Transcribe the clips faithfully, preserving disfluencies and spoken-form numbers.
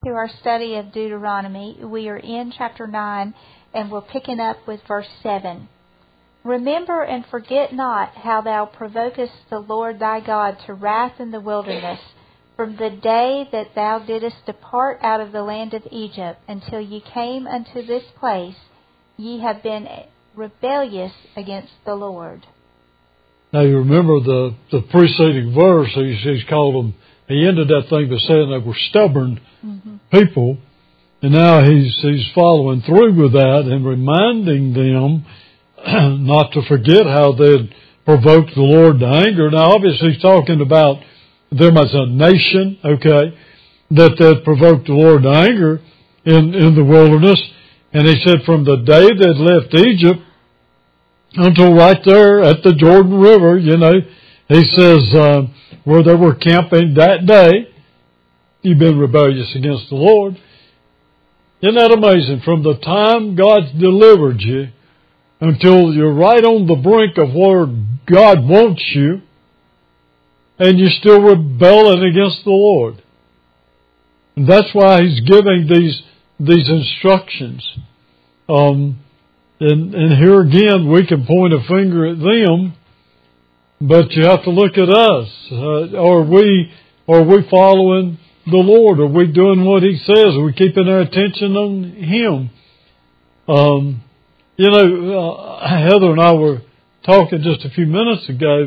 To our study of Deuteronomy. We are in chapter nine, and we're picking up with verse seven. Remember and forget not how thou provokest the Lord thy God to wrath in the wilderness, from the day that thou didst depart out of the land of Egypt, until ye came unto this place. Ye have been rebellious against the Lord. Now you remember the, the preceding verse, he's, he's called them, he ended that thing by saying they were stubborn mm-hmm. people. And now he's, he's following through with that and reminding them not to forget how they'd provoked the Lord to anger. Now obviously he's talking about them as a nation, okay, that they'd provoked the Lord to anger in, in the wilderness. And he said from the day they'd left Egypt until right there at the Jordan River, you know, he says, uh, where they were camping that day, you've been rebellious against the Lord. Isn't that amazing? From the time God's delivered you until you're right on the brink of where God wants you, and you're still rebelling against the Lord. And that's why He's giving these these instructions. Um, and, and here again, we can point a finger at them, but you have to look at us. Uh, are we are we following the Lord? Are we doing what He says? Are we keeping our attention on Him? Um, you know, uh, Heather and I were talking just a few minutes ago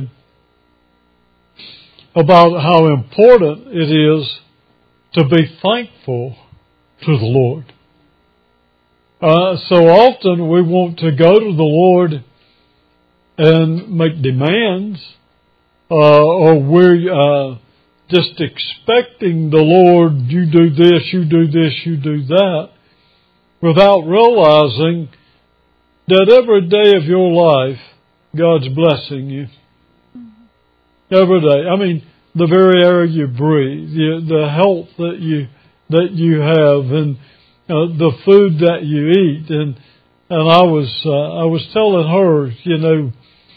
about how important it is to be thankful to the Lord. Uh, so often we want to go to the Lord and make demands, uh, or we're uh, just expecting the Lord, you do this, you do this, you do that, without realizing that every day of your life, God's blessing you. Every day. I mean, the very air you breathe, the, the health that you that you have, and uh, the food that you eat. And and I was uh, I was telling her, you know,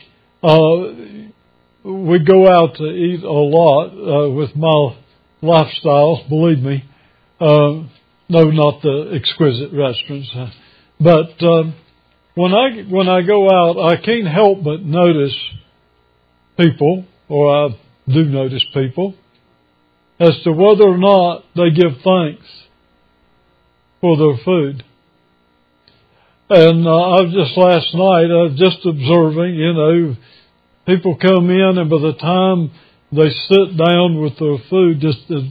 uh, we go out to eat a lot uh, with my lifestyle. Believe me, uh, no, not the exquisite restaurants, but um, when I when I go out, I can't help but notice people, or I do notice people, as to whether or not they give thanks for their food. And uh, I was just last night, I was just observing, you know, people come in and by the time they sit down with their food, just, uh,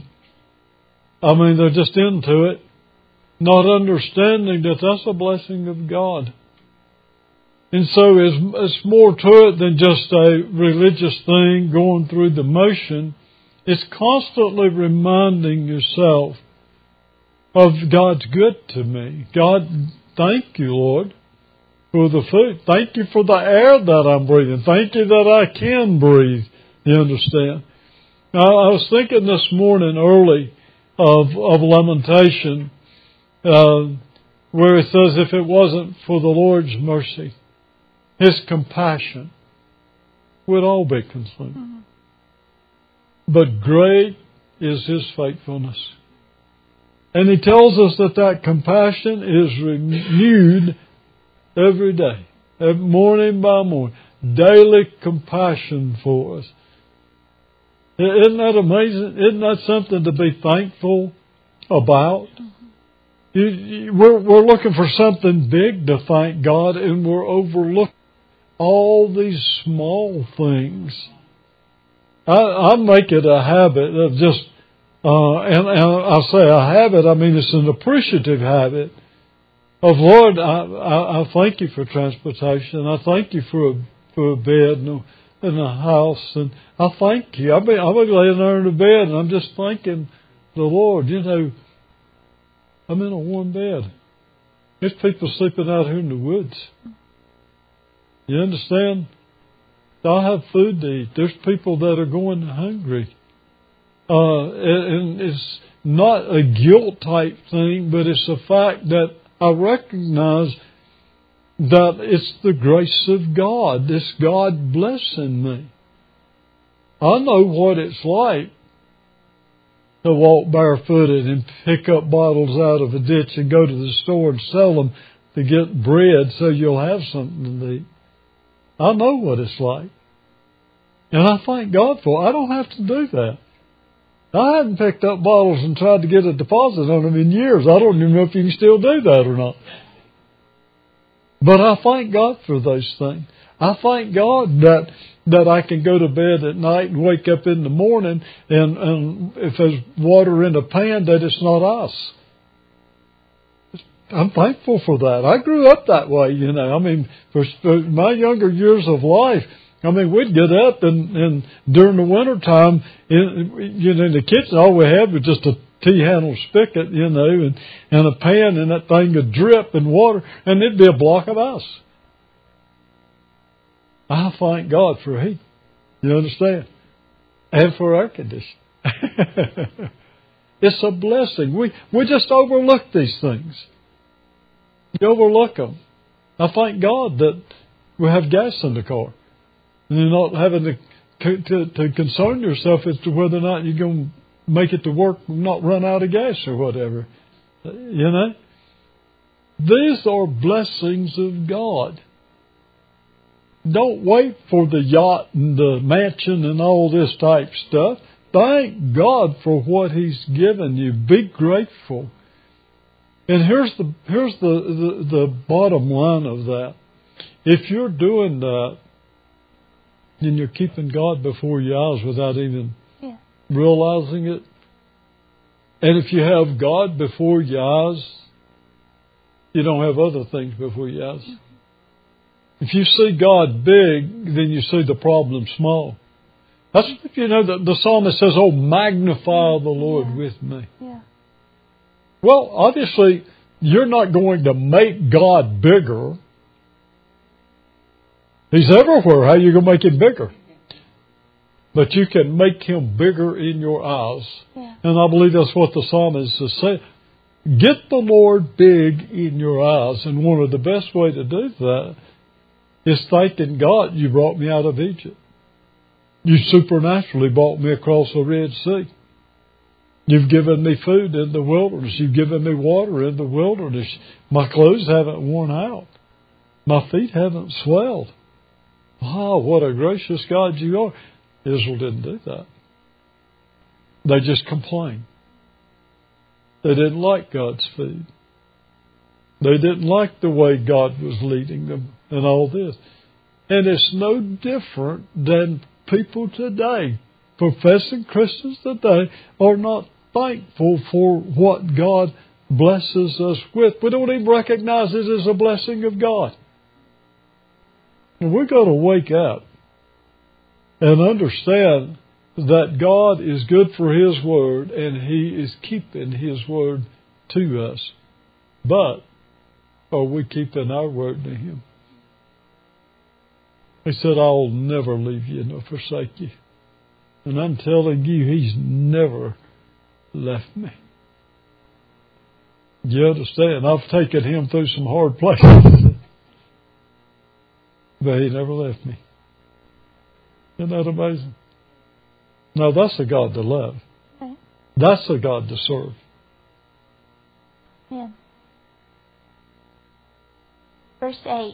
I mean, they're just into it, not understanding that that's a blessing of God. And so it's, it's more to it than just a religious thing going through the motion. It's constantly reminding yourself of God's good to me. God, thank you, Lord, for the food. Thank you for the air that I'm breathing. Thank you that I can breathe. You understand? Now, I was thinking this morning early of, of Lamentation, uh, where it says, if it wasn't for the Lord's mercy, His compassion, would all be consumed. Mm-hmm. But great is His faithfulness. And He tells us that that compassion is renewed every day, every morning by morning. Daily compassion for us. Isn't that amazing? Isn't that something to be thankful about? Mm-hmm. You, you, we're, we're looking for something big to thank God, and we're overlooking all these small things. I, I make it a habit of just, uh, and, and I say a habit, I mean it's an appreciative habit of, Lord, I, I, I thank you for transportation. I thank you for a, for a bed and a, and a house. And I thank you. I've been, I've been laying there in the bed and I'm just thanking the Lord. You know, I'm in a warm bed. There's people sleeping out here in the woods. You understand? I have food to eat. There's people that are going hungry. Uh, and it's not a guilt type thing, but it's the fact that I recognize that it's the grace of God. It's God blessing me. I know what it's like to walk barefooted and pick up bottles out of a ditch and go to the store and sell them to get bread so you'll have something to eat. I know what it's like. And I thank God for it. I don't have to do that. I haven't picked up bottles and tried to get a deposit on them in years. I don't even know if you can still do that or not. But I thank God for those things. I thank God that that I can go to bed at night and wake up in the morning and, and if there's water in a pan, that it's not ice. I'm thankful for that. I grew up that way, you know. I mean, for, for my younger years of life, I mean, we'd get up and, and during the wintertime, in, you know, in the kitchen, all we had was just a tea-handled spigot, you know, and, and a pan, and that thing would drip in water, and it'd be a block of ice. I thank God for heat. You understand? And for air conditioning. It's a blessing. We, we just overlook these things. You overlook them. I thank God that we have gas in the car. And you're not having to, to, to concern yourself as to whether or not you're going to make it to work and not run out of gas or whatever. You know? These are blessings of God. Don't wait for the yacht and the mansion and all this type stuff. Thank God for what He's given you. Be grateful. And here's the here's the, the, the bottom line of that. If you're doing that, then you're keeping God before your eyes without even yeah. realizing it. And if you have God before your eyes, you don't have other things before your eyes. If you see God big, then you see the problem small. That's if you know that the psalmist says, "Oh, magnify the Lord yeah. with me." Yeah. Well, obviously, you're not going to make God bigger. He's everywhere. How are you going to make Him bigger? But you can make Him bigger in your eyes. Yeah. And I believe that's what the psalmist is saying. Get the Lord big in your eyes. And one of the best ways to do that is thanking God, you brought me out of Egypt. You supernaturally brought me across the Red Sea. You've given me food in the wilderness. You've given me water in the wilderness. My clothes haven't worn out. My feet haven't swelled. Wow, what a gracious God you are. Israel didn't do that. They just complained. They didn't like God's food. They didn't like the way God was leading them and all this. And it's no different than people today, professing Christians today, are not thankful for what God blesses us with. We don't even recognize it as a blessing of God. And we've got to wake up and understand that God is good for His Word and He is keeping His Word to us. But are we keeping our word to Him? He said, "I'll never leave you nor forsake you." And I'm telling you, He's never left me. You understand? I've taken Him through some hard places. But He never left me. Isn't that amazing? Now that's a God to love. Okay. That's a God to serve. Yeah. Verse eight.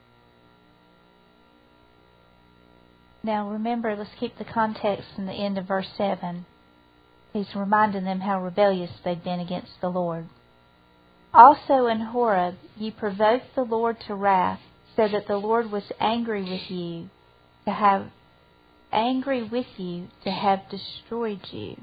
Now remember, let's keep the context in the end of verse seven. He's reminding them how rebellious they've been against the Lord. "Also in Horeb ye provoked the Lord to wrath, so that the Lord was angry with you to have angry with you to have destroyed you."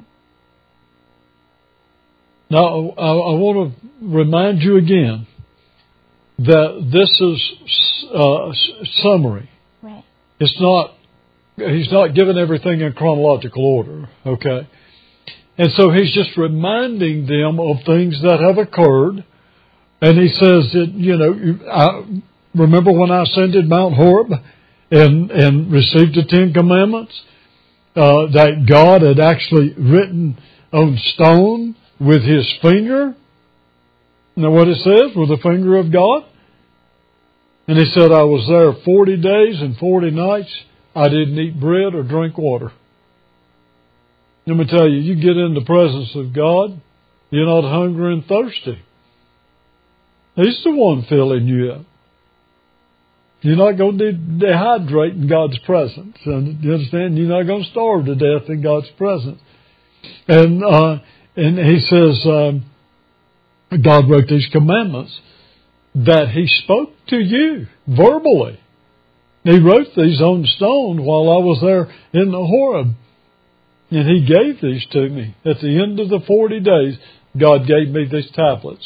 Now I, I want to remind you again that this is uh, summary. Right. It's not. He's not given everything in chronological order. Okay. And so he's just reminding them of things that have occurred. And he says that, you know, I remember when I ascended Mount Horeb and, and received the Ten Commandments, uh, that God had actually written on stone with His finger. You know what it says? With the finger of God. And he said, I was there forty days and forty nights. I didn't eat bread or drink water. Let me tell you, you get in the presence of God, you're not hungry and thirsty. He's the one filling you up. You're not going to dehydrate in God's presence. And you understand? You're not going to starve to death in God's presence. And uh, and he says, um, God wrote these commandments that He spoke to you verbally. He wrote these on stone while I was there in the Horeb. And He gave these to me. At the end of the forty days, God gave me these tablets.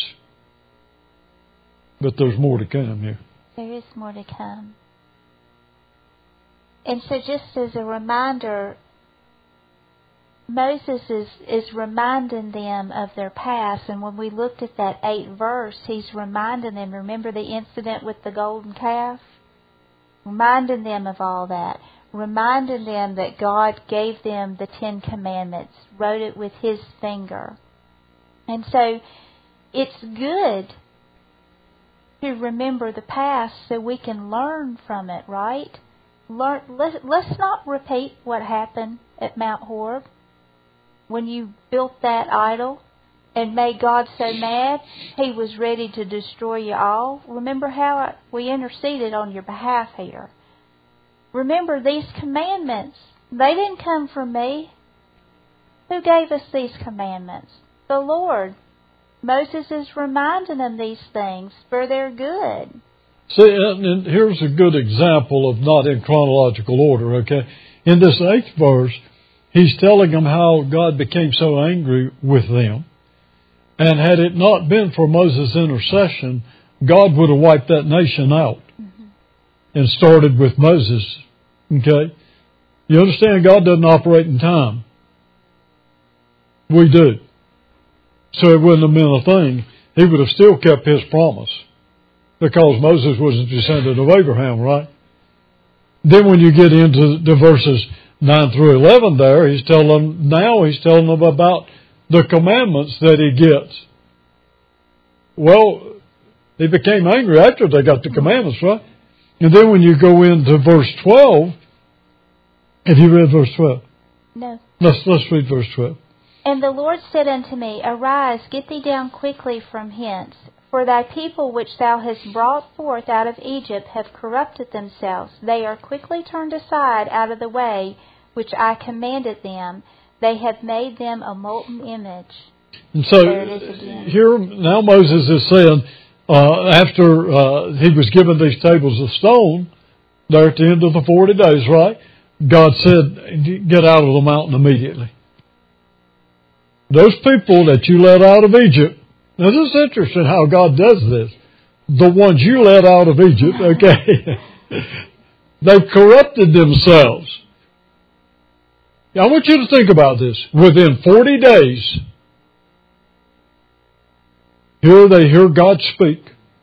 But there's more to come here. There is more to come. And so just as a reminder, Moses is, is reminding them of their past. And when we looked at that eighth verse, he's reminding them, remember the incident with the golden calf? Reminding them of all that. Reminding them that God gave them the Ten Commandments, wrote it with His finger. And so it's good to remember the past so we can learn from it, right? Learn, let, let's not repeat what happened at Mount Horeb when you built that idol and made God so mad He was ready to destroy you all. Remember how we interceded on your behalf here. Remember these commandments. They didn't come from me. Who gave us these commandments? The Lord. Moses is reminding them these things for their good. See, and here's a good example of not in chronological order, okay? In this eighth verse, he's telling them how God became so angry with them. And had it not been for Moses' intercession, God would have wiped that nation out. Mm-hmm. And started with Moses, okay? You understand, God doesn't operate in time. We do. So it wouldn't have been a thing. He would have still kept His promise. Because Moses was a descendant of Abraham, right? Then when you get into the verses nine through eleven there, he's telling them, now he's telling them about the commandments that He gets. Well, He became angry after they got the commandments, right? And then when you go into verse twelve, have you read verse twelve? No. Let's, let's read verse twelve. And the Lord said unto me, Arise, get thee down quickly from hence. For thy people which thou hast brought forth out of Egypt have corrupted themselves. They are quickly turned aside out of the way which I commanded them. They have made them a molten image. And so here now Moses is saying, uh, after uh, he was given these tables of stone, there at the end of the forty days, right? God said, get out of the mountain immediately. Those people that you led out of Egypt, now this is interesting how God does this. The ones you led out of Egypt, okay, they've corrupted themselves. Now, I want you to think about this. Within forty days, here they hear God speak.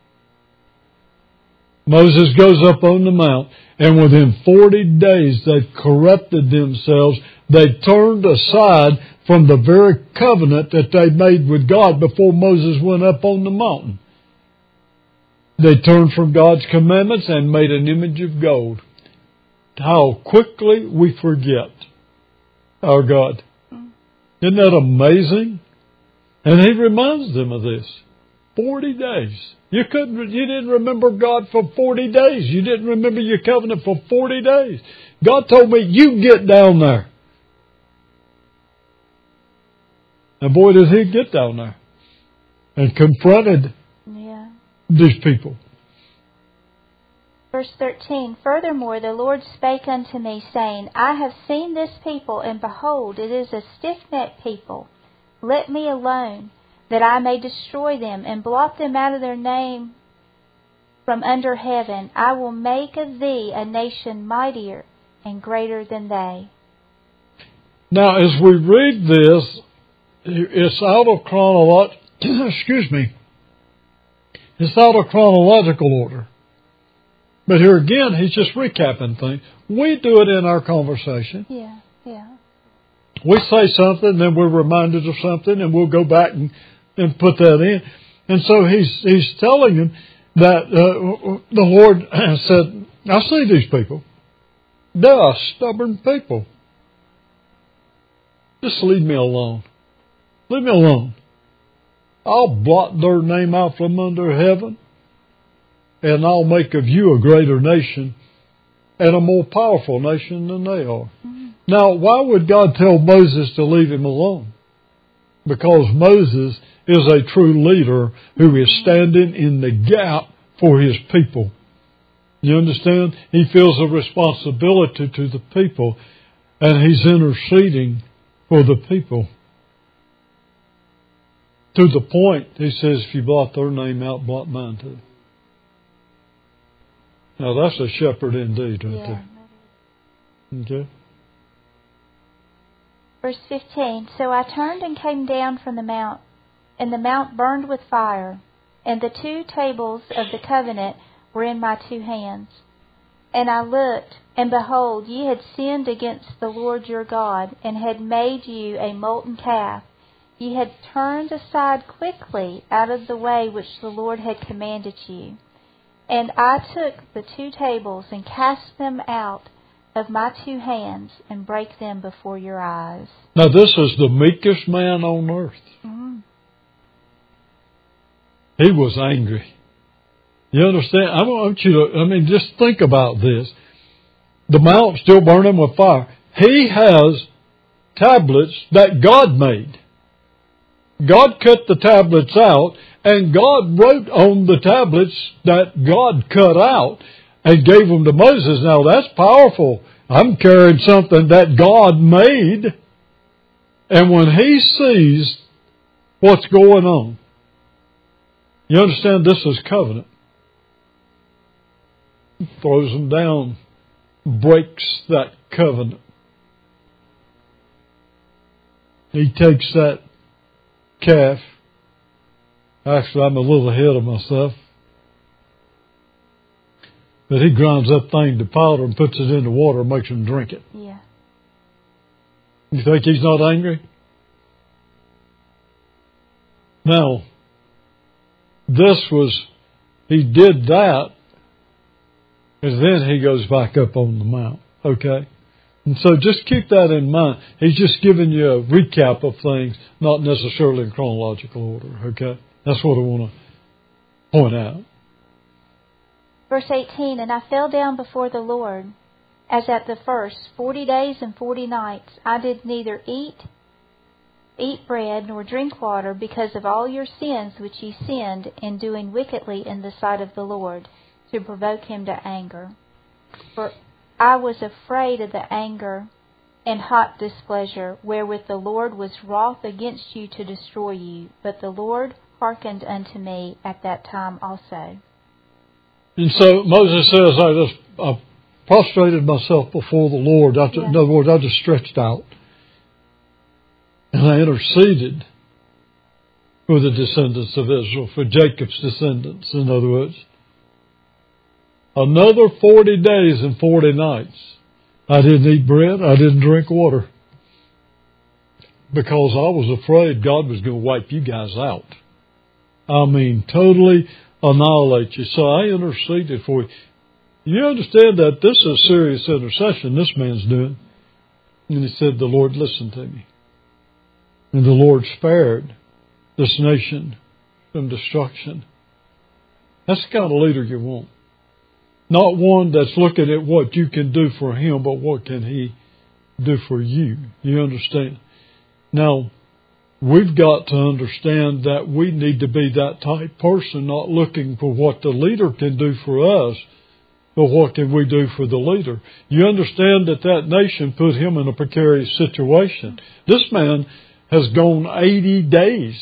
Moses goes up on the mount, and within forty days they've corrupted themselves. They turned aside from the very covenant that they made with God before Moses went up on the mountain. They turned from God's commandments and made an image of gold. How quickly we forget our God. Isn't that amazing? And He reminds them of this. Forty days. You couldn't, you didn't remember God for forty days. You didn't remember your covenant for forty days. God told me, you get down there. And boy, did He get down there and confronted yeah. these people. Verse thirteen, Furthermore, the Lord spake unto me, saying, I have seen this people, and behold, it is a stiff-necked people. Let me alone, that I may destroy them, and blot them out of their name from under heaven. I will make of thee a nation mightier and greater than they. Now, as we read this, it's out of chronological, excuse me, it's out of chronological order. But here again, he's just recapping things. We do it in our conversation. Yeah, yeah. We say something, then we're reminded of something, and we'll go back and, and put that in. And so he's he's telling them that uh, the Lord said, I see these people. They're a stubborn people. Just leave me alone. Leave me alone. I'll blot their name out from under heaven, and I'll make of you a greater nation and a more powerful nation than they are. Mm-hmm. Now, why would God tell Moses to leave him alone? Because Moses is a true leader who is standing in the gap for his people. You understand? He feels a responsibility to the people, and he's interceding for the people. To the point, he says, if you blot their name out, blot mine too. Now that's a shepherd indeed right yeah. there. Okay. Verse fifteen, so I turned and came down from the mount, and the mount burned with fire, and the two tables of the covenant were in my two hands. And I looked, and behold, ye had sinned against the Lord your God, and had made you a molten calf. Ye had turned aside quickly out of the way which the Lord had commanded you. And I took the two tables and cast them out of my two hands and brake them before your eyes. Now this is the meekest man on earth. Mm-hmm. He was angry. You understand? I want you to, I mean, just think about this. The mount still burning with fire. He has tablets that God made. God cut the tablets out, and God wrote on the tablets that God cut out and gave them to Moses. Now that's powerful. I'm carrying something that God made. And when he sees what's going on, you understand this is covenant. He throws them down, breaks that covenant. He takes that calf. Actually, I'm a little ahead of myself. But he grinds that thing to powder and puts it in the water and makes him drink it. Yeah. You think he's not angry? Now, this was, he did that, and then he goes back up on the mount. Okay? And so just keep that in mind. He's just giving you a recap of things, not necessarily in chronological order. Okay? That's what I want to point out. Verse eighteen, and I fell down before the Lord, as at the first, forty days and forty nights. I did neither eat, eat bread, nor drink water, because of all your sins which ye sinned in doing wickedly in the sight of the Lord, to provoke him to anger. For I was afraid of the anger and hot displeasure, wherewith the Lord was wroth against you to destroy you. But the Lord hearkened unto me at that time also. And so Moses says, I just I prostrated myself before the Lord. I, yeah. In other words, I just stretched out. And I interceded for the descendants of Israel, for Jacob's descendants, in other words. Another forty days and forty nights. I didn't eat bread. I didn't drink water. Because I was afraid God was going to wipe you guys out. I mean, totally annihilate you. So I interceded for you. You understand that this is serious intercession this man's doing. And he said, the Lord listened to me. And the Lord spared this nation from destruction. That's the kind of leader you want. Not one that's looking at what you can do for him, but what can he do for you. You understand? Now, we've got to understand that we need to be that type person, not looking for what the leader can do for us, but what can we do for the leader. You understand that that nation put him in a precarious situation. This man has gone eighty days,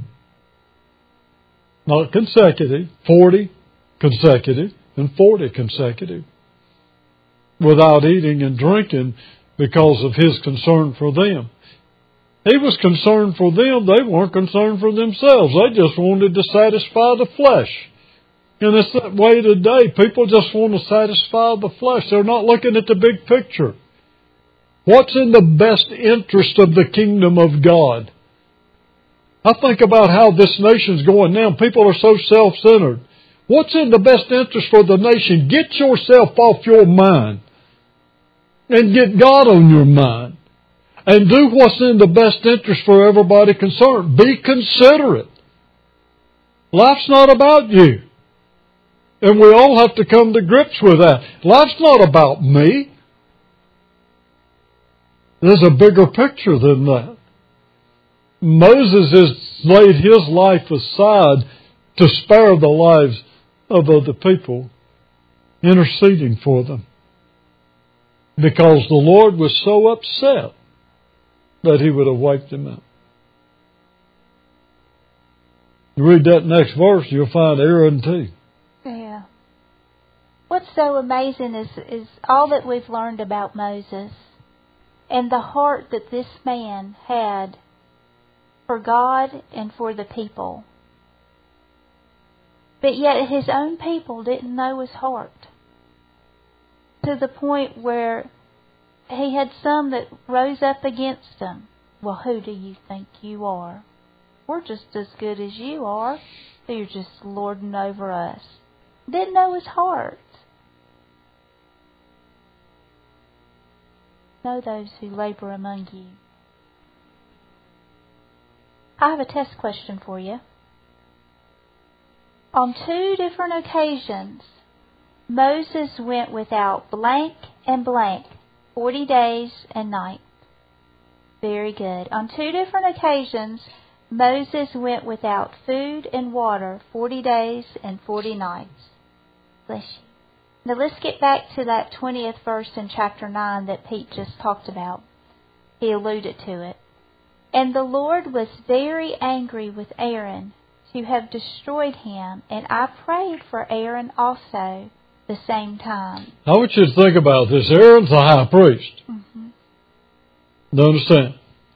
not consecutive, forty consecutive, and forty consecutive, without eating and drinking because of his concern for them. He was concerned for them. They weren't concerned for themselves. They just wanted to satisfy the flesh. And it's that way today. People just want to satisfy the flesh. They're not looking at the big picture. What's in the best interest of the kingdom of God? I think about how this nation's going now. People are so self-centered. What's in the best interest for the nation? Get yourself off your mind and get God on your mind. and do what's in the best interest for everybody concerned. Be considerate. Life's not about you. And we all have to come to grips with that. Life's not about me. There's a bigger picture than that. Moses has laid his life aside to spare the lives of other people, interceding for them. Because the Lord was so upset that He would have wiped them out. You read that next verse, you'll find Aaron too. Yeah. What's so amazing is, is all that we've learned about Moses and the heart that this man had for God and for the people. But yet his own people didn't know his heart. To the point where he had some that rose up against him. Well, who do you think you are? We're just as good as you are. You're just lording over us. Didn't know his heart. Know those who labor among you. I have a test question for you. On two different occasions, Moses went without blank and blank, forty days and nights. Very good. On two different occasions, Moses went without food and water, forty days and forty nights. Bless you. Now let's get back to that twentieth verse in chapter nine that Pete just talked about. He alluded to it. And the Lord was very angry with Aaron to have destroyed him, and I prayed for Aaron also the same time. I want you to think about this. Aaron's the high priest. Mm-hmm. Do you understand?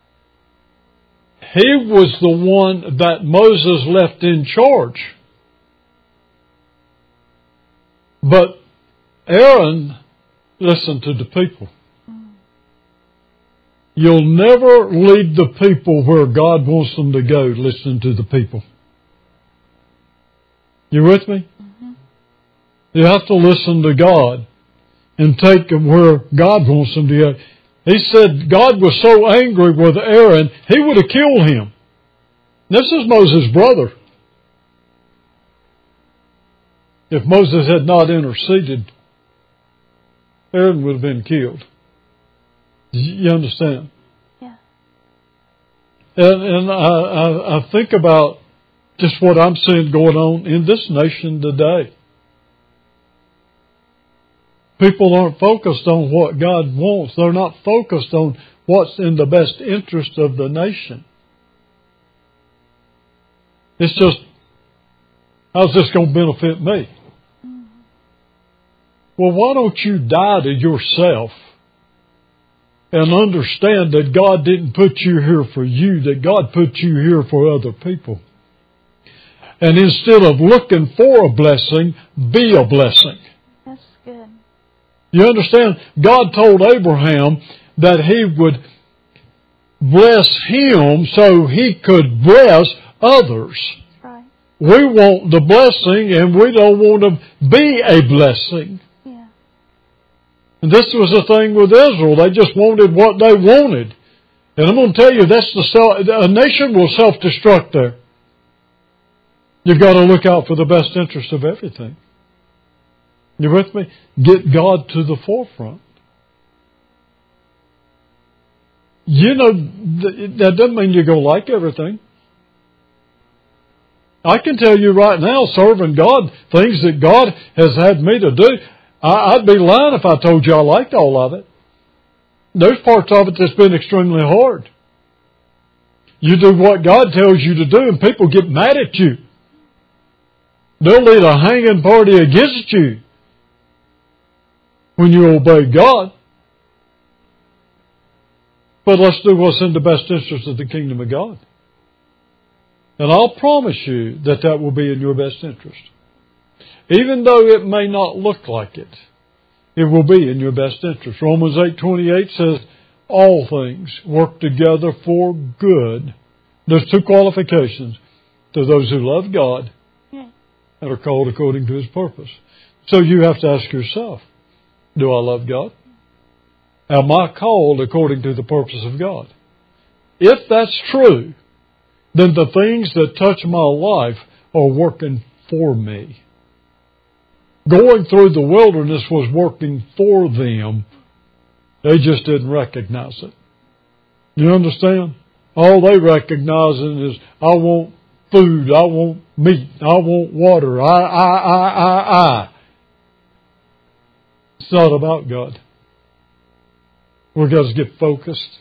He was the one that Moses left in charge. But Aaron listened to the people. Mm. You'll never lead the people where God wants them to go listening to the people. You with me? Mm-hmm. You have to listen to God and take them where God wants them to go. He said God was so angry with Aaron, He would have killed him. This is Moses' brother. If Moses had not interceded, Aaron would have been killed. You understand? Yeah. And, and I, I, I think about just what I'm seeing going on in this nation today. People aren't focused on what God wants. They're not focused on what's in the best interest of the nation. It's just, how's this going to benefit me? Mm-hmm. Well, why don't you die to yourself and understand that God didn't put you here for you, that God put you here for other people. And instead of looking for a blessing, be a blessing. That's good. You understand? God told Abraham that He would bless him so he could bless others. Right. We want the blessing and we don't want to be a blessing. Yeah. And this was the thing with Israel. They just wanted what they wanted. And I'm going to tell you, that's the self, a nation will self-destruct there. You've got to look out for the best interest of everything. You with me? Get God to the forefront. You know, that doesn't mean you're going to like everything. I can tell you right now, serving God, things that God has had me to do, I'd be lying if I told you I liked all of it. There's parts of it that's been extremely hard. You do what God tells you to do and people get mad at you. They'll lead a hanging party against you when you obey God. But let's do what's in the best interest of the kingdom of God. And I'll promise you that that will be in your best interest. Even though it may not look like it, it will be in your best interest. Romans eight twenty-eight says, all things work together for good. There's two qualifications. To those who love God and are called according to His purpose. So you have to ask yourself, do I love God? am I called according to the purpose of God? If that's true, then the things that touch my life are working for me. Going through the wilderness was working for them. They just didn't recognize it. You understand? All they recognizing is, I want food, I want meat, I want water, I, I, I, I, I. It's not about God. We've got to get focused.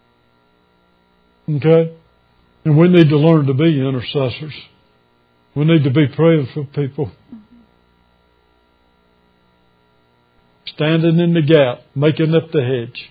Okay? And we need to learn to be intercessors. We need to be praying for people. Standing in the gap, making up the hedge.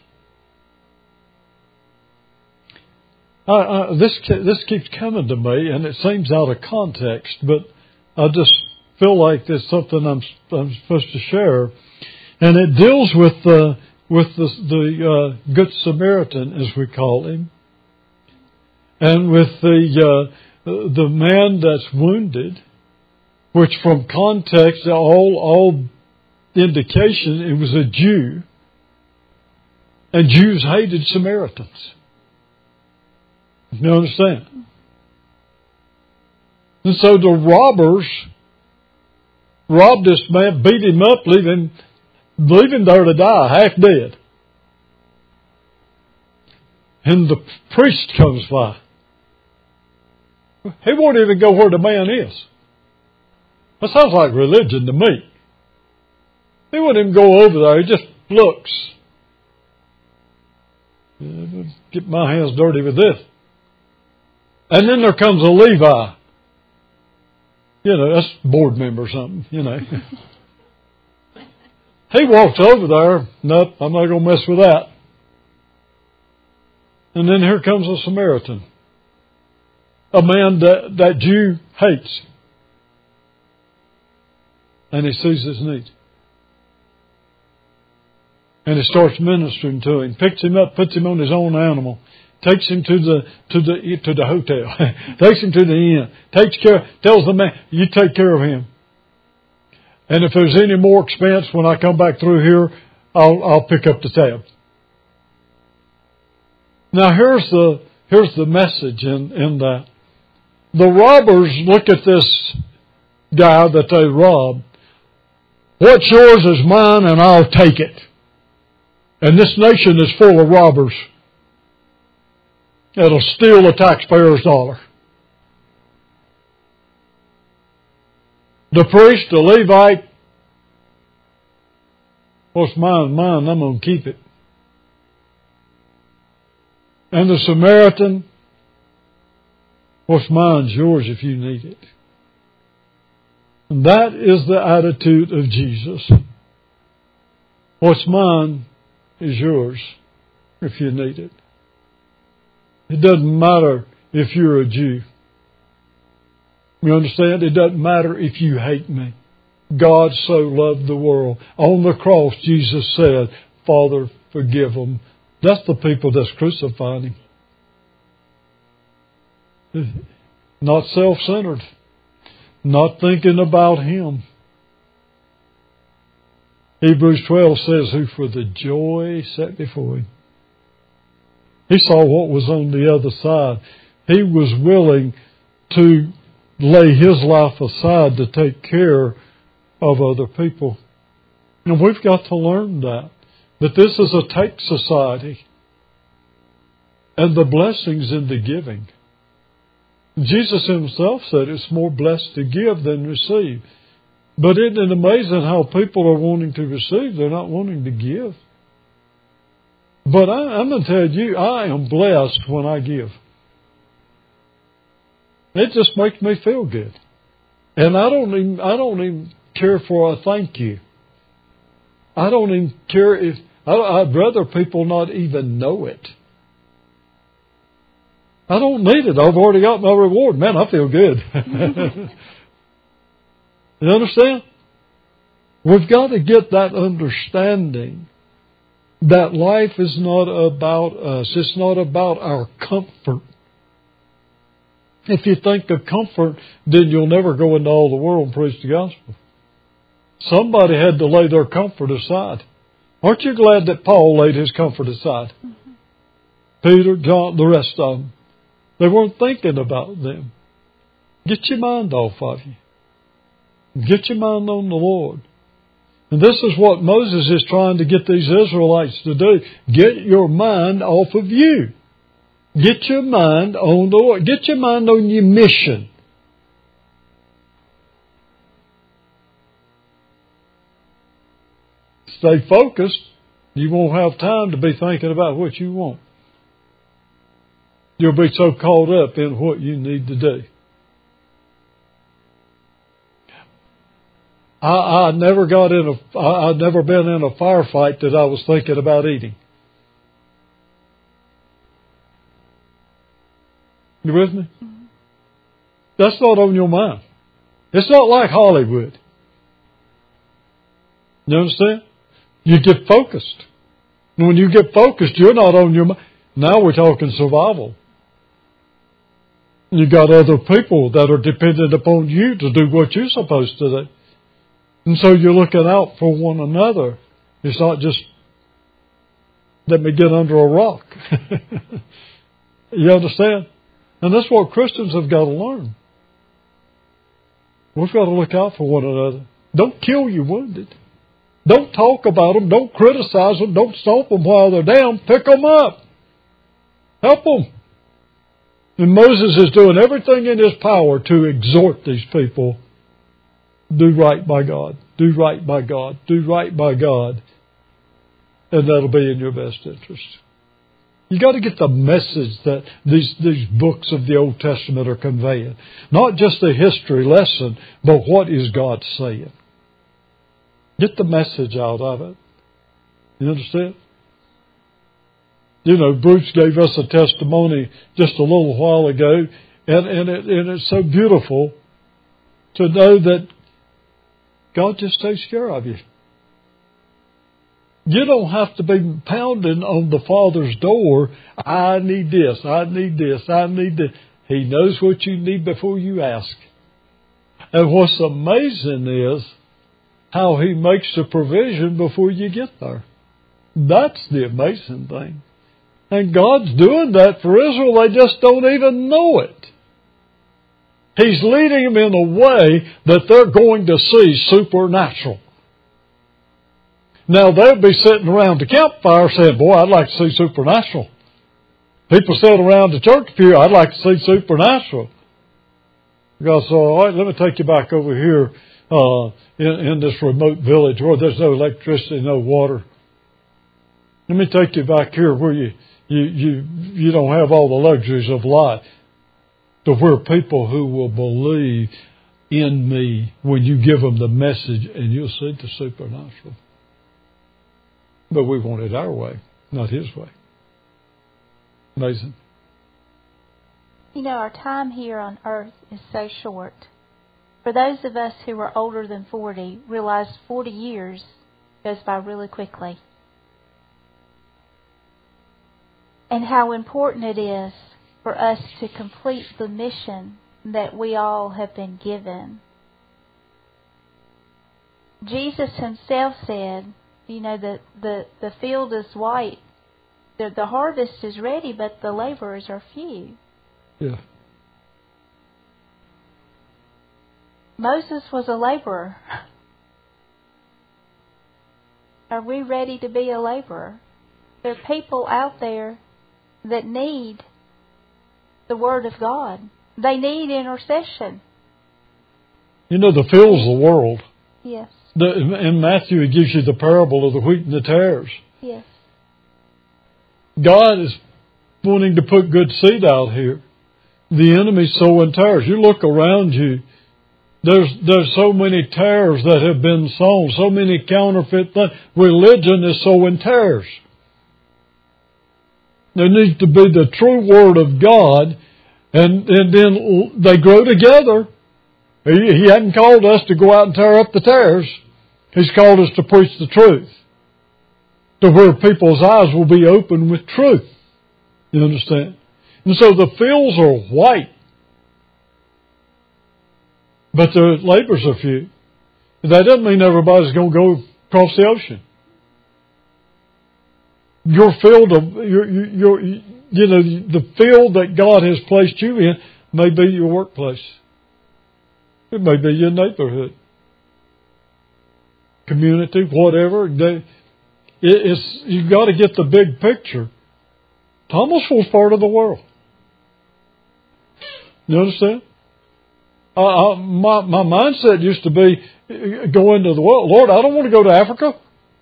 I, I, this this keeps coming to me, and it seems out of context, but I just feel like it's something I'm I'm supposed to share, and it deals with the with the, the uh, Good Samaritan, as we call him, and with the uh, the man that's wounded, which from context, all all indication, it was a Jew, and Jews hated Samaritans. You understand? And so the robbers robbed this man, beat him up, leave him, leave him there to die, half dead. And the priest comes by. He won't even go where the man is. That sounds like religion to me. He won't even go over there. He just looks. Get my hands dirty with this. And then there comes a Levi. You know, that's a board member or something, you know. He walks over there. Nope, I'm not going to mess with that. And then here comes a Samaritan. A man that that Jew hates. And he sees his need. And he starts ministering to him. Picks him up, puts him on his own animal. Takes him to the to the to the hotel. Takes him to the inn. Takes care. Tells the man, "You take care of him. And if there's any more expense when I come back through here, I'll I'll pick up the tab." Now here's the here's the message in in that. The robbers look at this guy that they robbed. What's yours is mine, and I'll take it. And this nation is full of robbers. It'll steal the taxpayer's dollar. The priest, the Levite, what's mine, mine, I'm going to keep it. And the Samaritan, what's mine's yours if you need it. And that is the attitude of Jesus. What's mine is yours if you need it. It doesn't matter if you're a Jew. You understand? It doesn't matter if you hate me. God so loved the world. On the cross, Jesus said, Father, forgive them. That's the people that's crucifying Him. Not self-centered. Not thinking about Him. Hebrews twelve says, who for the joy set before Him. He saw what was on the other side. He was willing to lay His life aside to take care of other people. And we've got to learn that. That this is a take society. And the blessings in the giving. Jesus Himself said it's more blessed to give than receive. But isn't it amazing how people are wanting to receive? They're not wanting to give. But I, I'm going to tell you, I am blessed when I give. It just makes me feel good. And I don't even, I don't even care for a thank you. I don't even care if, I, I'd rather people not even know it. I don't need it. I've already got my reward. Man, I feel good. You understand? We've got to get that understanding that life is not about us. It's not about our comfort. If you think of comfort, then you'll never go into all the world and preach the gospel. Somebody had to lay their comfort aside. Aren't you glad that Paul laid his comfort aside? Mm-hmm. Peter, John, the rest of them. They weren't thinking about them. Get your mind off of you. Get your mind on the Lord. And this is what Moses is trying to get these Israelites to do. Get your mind off of you. Get your mind on the Lord. Get your mind on your mission. Stay focused. You won't have time to be thinking about what you want. You'll be so caught up in what you need to do. I, I never got in a, I, I'd never been in a firefight that I was thinking about eating. You with me? That's not on your mind. It's not like Hollywood. You understand? You get focused. And when you get focused, you're not on your mind. Now we're talking survival. You got other people that are dependent upon you to do what you're supposed to do. And so you're looking out for one another. It's not just, let me get under a rock. You understand? And that's what Christians have got to learn. We've got to look out for one another. Don't kill your wounded. Don't talk about them. Don't criticize them. Don't stomp them while they're down. Pick them up. Help them. And Moses is doing everything in his power to exhort these people. Do right by God. Do right by God. Do right by God. And that'll be in your best interest. You got to get the message that these, these books of the Old Testament are conveying. Not just the history lesson, but what is God saying. Get the message out of it. You understand? You know, Bruce gave us a testimony just a little while ago, and, and, it, and it's so beautiful to know that God just takes care of you. You don't have to be pounding on the Father's door, I need this, I need this, I need this. He knows what you need before you ask. And what's amazing is how He makes the provision before you get there. That's the amazing thing. And God's doing that for Israel. They just don't even know it. He's leading them in a way that they're going to see supernatural. Now, they'll be sitting around the campfire saying, boy, I'd like to see supernatural. People sit around the church pew, I'd like to see supernatural. God said, all right, let me take you back over here uh, in, in this remote village where there's no electricity, no water. Let me take you back here where you, you, you, you don't have all the luxuries of life. To where people who will believe in me when you give them the message, and you'll see the supernatural. But we want it our way, not His way. Amazing. You know, our time here on earth is so short. For those of us who are older than forty, realize forty years goes by really quickly. And how important it is for us to complete the mission that we all have been given. Jesus Himself said, you know, the, the, the field is white, the, the harvest is ready, but the laborers are few. Yeah. Moses was a laborer. Are we ready to be a laborer? There are people out there that need the Word of God. They need intercession. You know, the field's the world. Yes. The, in Matthew, it gives you the parable of the wheat and the tares. Yes. God is wanting to put good seed out here. The enemy's sowing tares. You look around you, there's there's so many tares that have been sown, so many counterfeit things. Religion is sowing tares. There needs to be the true Word of God, and, and then they grow together. He, he hadn't called us to go out and tear up the tares. He's called us to preach the truth, to where people's eyes will be open with truth. You understand? And so the fields are white, but the labors are few. That doesn't mean everybody's going to go across the ocean. your field of your, your, you know, the field that God has placed you in may be your workplace. It may be your neighborhood, community, whatever. They, it's you've got to get the big picture. Thomas was part of the world. You understand? Uh, I, my my mindset used to be go into the world. Lord, I don't want to go to Africa.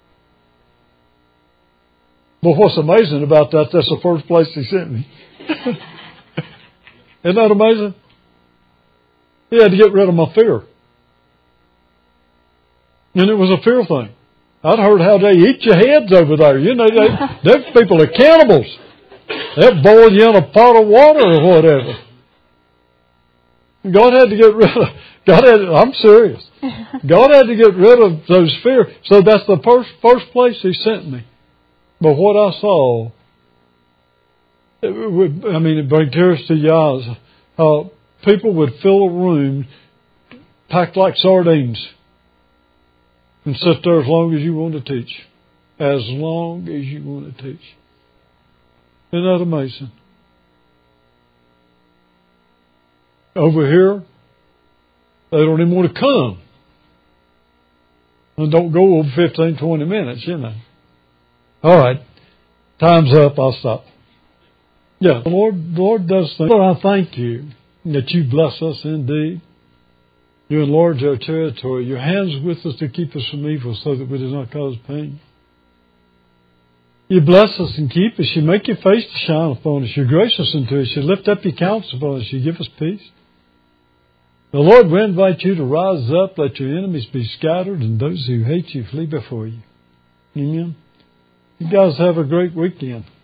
But what's amazing about that, that's the first place He sent me. Isn't that amazing? He had to get rid of my fear. And it was a fear thing. I'd heard how they eat your heads over there. You know, they, those people are cannibals. They'll boil you in a pot of water or whatever. God had to get rid of, God had, I'm serious. God had to get rid of those fears. So that's the first, first place He sent me. But what I saw, it would, I mean, it brings tears to your eyes. Uh, people would fill a room packed like sardines and sit there as long as you want to teach. As long as you want to teach. Isn't that amazing? Over here, they don't even want to come. And don't go over fifteen, twenty minutes, you know. All right. Time's up. I'll stop. Yeah. The Lord, the Lord does things. Lord, I thank you that you bless us indeed. You enlarge our territory. Your hands with us to keep us from evil so that we do not cause pain. You bless us and keep us. You make your face to shine upon us. You're gracious unto us. You lift up your countenance upon us. You give us peace. The Lord, we invite you to rise up. Let your enemies be scattered and those who hate you flee before you. Amen. You guys have a great weekend.